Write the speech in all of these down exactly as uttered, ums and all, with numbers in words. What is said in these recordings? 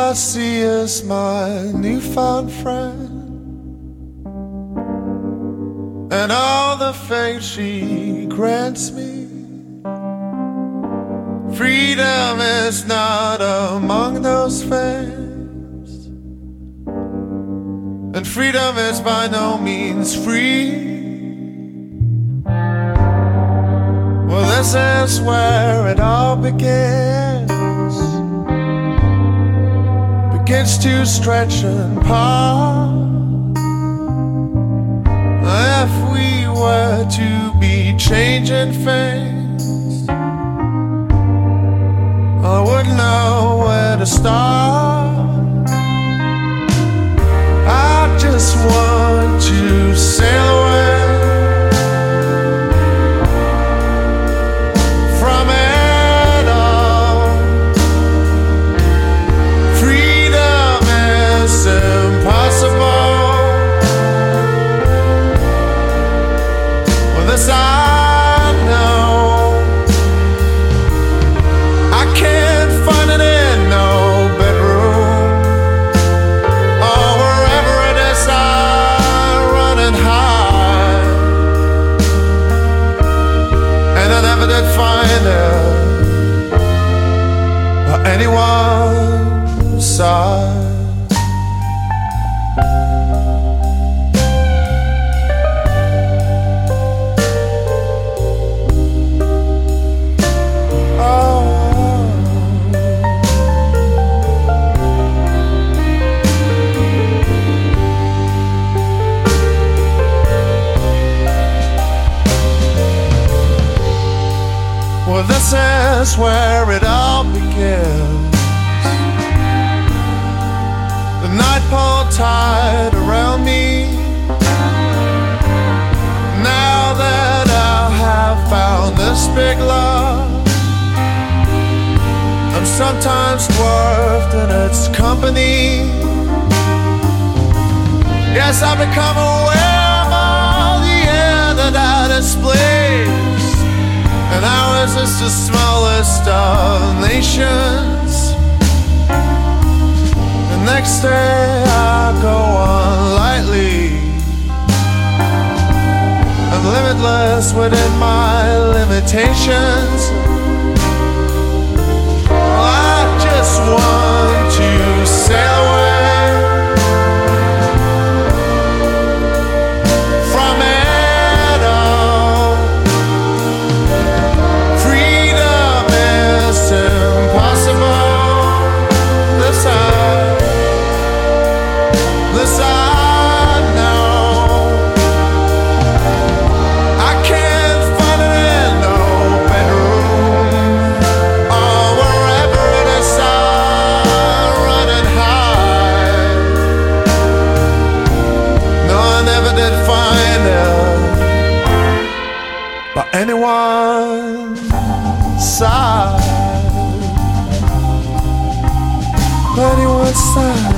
I see is my newfound friend, and all the fate she grants me. Freedom is not among those fames, and freedom is by no means free. Well, this is where it all begins, begins to stretch and part. If we were to be changing things, I wouldn't know where to start. I just want to sail away from it all. Freedom is impossible. Well, this I know. I can't find it in no bedroom, or wherever it is I run and hide. And I never did find it or anyone's side. Well, this is where it all begins. The night pole tied around me. Now that I have found this big love, I'm sometimes dwarfed in its company. Yes, I've become aware of all the air that I displays, and ours is the smallest of nations. The next day I go on lightly. I'm limitless within my limitations. I just want to sail away from it all. Freedom is impossible. This I, this I know. I can't find it in no bedroom, or wherever it is I run and hide. No, I never did find it by anyone's side. By anyone's side.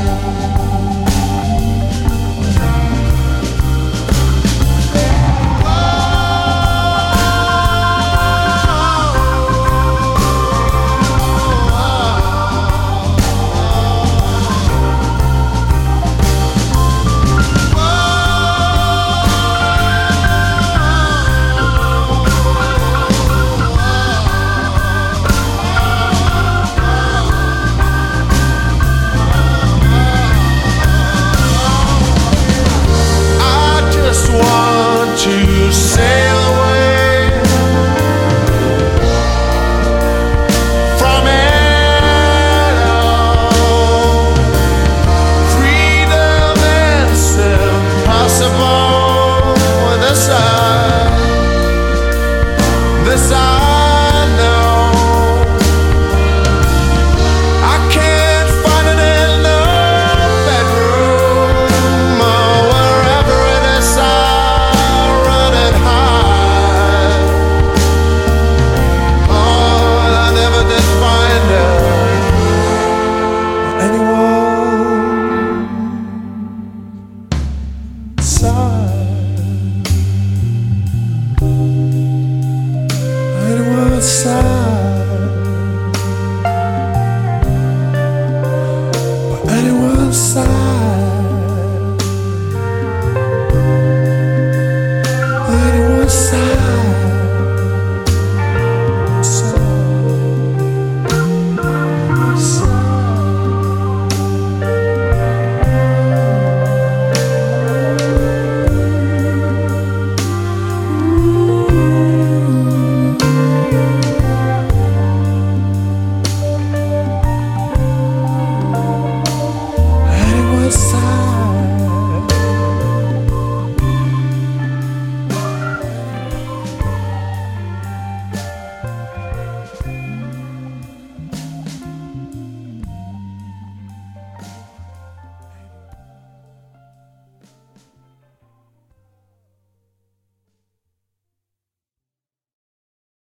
To sail away from it all. Freedom is impossible. This I, this I know. I can't find it in no bedroom, or wherever it is I anyone